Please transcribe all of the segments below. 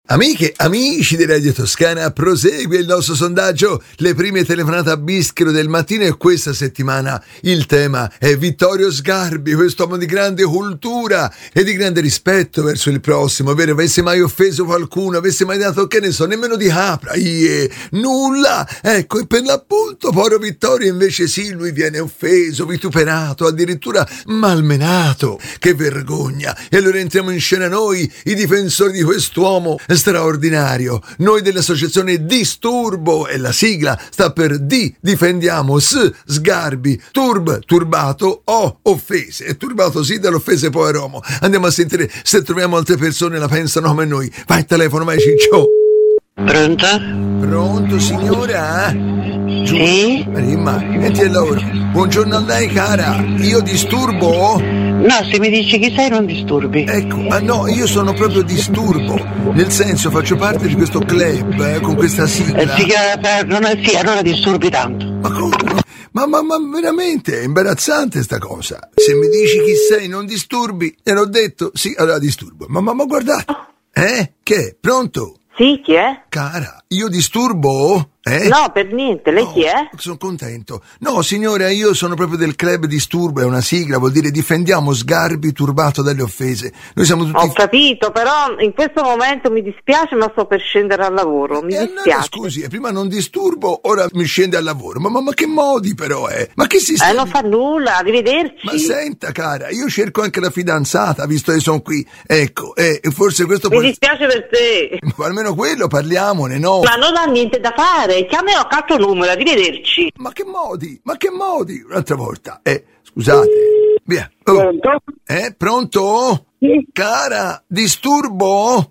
Amiche, amici di Radio Toscana, prosegue il nostro sondaggio, le prime telefonate a Bischero del mattino, e questa settimana il tema è Vittorio Sgarbi, quest'uomo di grande cultura e di grande rispetto verso il prossimo, vero? Avesse mai offeso qualcuno, avesse mai dato, che ne so, nemmeno di capra, nulla, ecco, e per l'appunto povero Vittorio invece sì, lui viene offeso, vituperato, addirittura malmenato, che vergogna. E allora entriamo in scena noi, i difensori di quest'uomo straordinario, noi dell'associazione Disturbo, e la sigla sta per difendiamo Sgarbi, turbato, offese, e turbato sì dall'offese povero uomo. Andiamo a sentire se troviamo altre persone la pensano come noi. Vai, telefono, vai Ciccio. Pronto? Pronto signora? Sì? Prima, metti il lavoro. Buongiorno a lei cara, io disturbo? No, se mi dici chi sei non disturbi. Ecco, no, io sono proprio Disturbo, nel senso faccio parte di questo club con questa sigla. Sì, allora disturbi tanto. Ma come? Ma veramente è imbarazzante sta cosa. Se mi dici chi sei non disturbi, e l'ho detto, sì, allora disturbo. Ma guardate, che? Pronto? Sì, chi è? Cara, io disturbo? No, per niente, lei chi è? Sono contento. No, signora, io sono proprio del club Disturbo, è una sigla, vuol dire difendiamo Sgarbi turbato dalle offese. Noi siamo tutti... Ho capito, però in questo momento mi dispiace, ma sto per scendere al lavoro, mi dispiace. Allora, scusi, prima non disturbo, ora mi scende al lavoro. Ma che modi però, Ma che sistema? Non fa nulla, arrivederci. Ma senta, cara, io cerco anche la fidanzata, visto che sono qui. Ecco, forse questo Mi dispiace per te. Ma almeno quello, parliamone, no? Ma non ha niente da fare, chiami a calcio numero, arrivederci. Ma che modi? Un'altra volta. Scusate. Via. Oh. Pronto? Pronto? Sì. Cara, disturbo?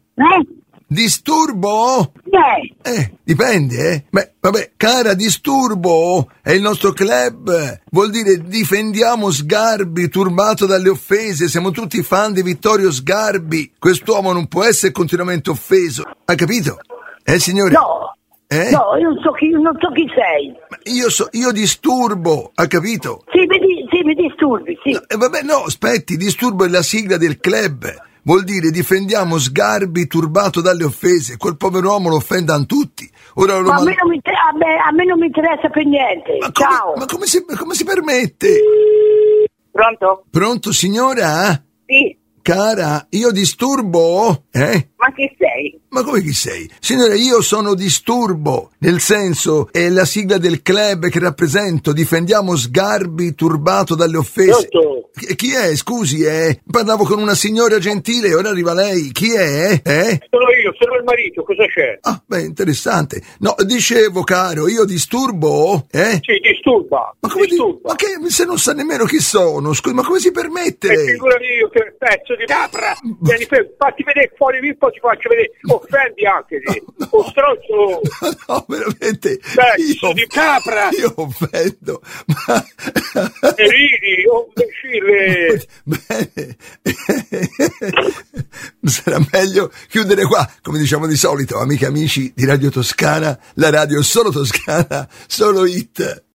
Disturbo? Dipende, Beh, vabbè, cara, disturbo è il nostro club, vuol dire difendiamo Sgarbi, turbato dalle offese, siamo tutti fan di Vittorio Sgarbi, quest'uomo non può essere continuamente offeso, ha capito? Signore? No, io non so chi sei. Io disturbo, ha capito? Sì, mi disturbi, sì. No, vabbè, no, aspetti, disturbo è la sigla del club. Vuol dire difendiamo Sgarbi turbato dalle offese, quel povero uomo lo offendono tutti. Ora Ma a me non mi interessa per niente. Ciao. Ma come si permette? Pronto? Pronto signora? Sì. Cara, io disturbo? Ma chi sei? Ma come chi sei? Signora, io sono Disturbo, nel senso è la sigla del club che rappresento, difendiamo Sgarbi turbato dalle offese. Pronto? Chi è? Scusi, Parlavo con una signora gentile, ora arriva lei. Chi è? Sono io, sono il marito, cosa c'è? Ah, beh, interessante. No, dicevo, caro, io disturbo? Sì, disturba. Ma come disturba? Ma che se non sa nemmeno chi sono? Scusi, ma come si permette? Figurati io che pezzo di capra! Vieni, fatti vedere fuori poi ti faccio vedere. Offendi anche te. O stronzo. No, veramente. Pezzo di capra! Io offendo. Ma... E ridi, imbecille. Bene. Sarà meglio chiudere qua, come diciamo di solito, amiche e amici di Radio Toscana, la radio solo toscana, solo hit.